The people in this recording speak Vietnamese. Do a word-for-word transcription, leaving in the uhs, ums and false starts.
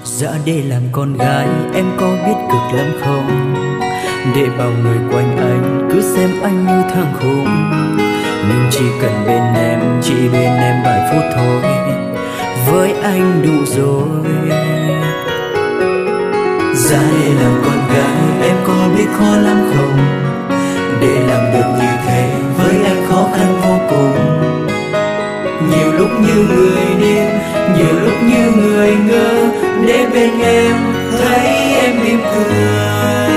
Dạ để làm con gái em có biết cực lắm không? Để bao người quanh anh cứ xem anh như thằng khùng. Nhưng chỉ cần bên em, chỉ bên em vài phút thôi, với anh đủ rồi. Dạ để làm con gái em có biết khó lắm không? Để làm được như thế với anh khó khăn vô cùng. Nhiều lúc như người điên, nhiều lúc như người ngơ, để bên em thấy em mỉm cười.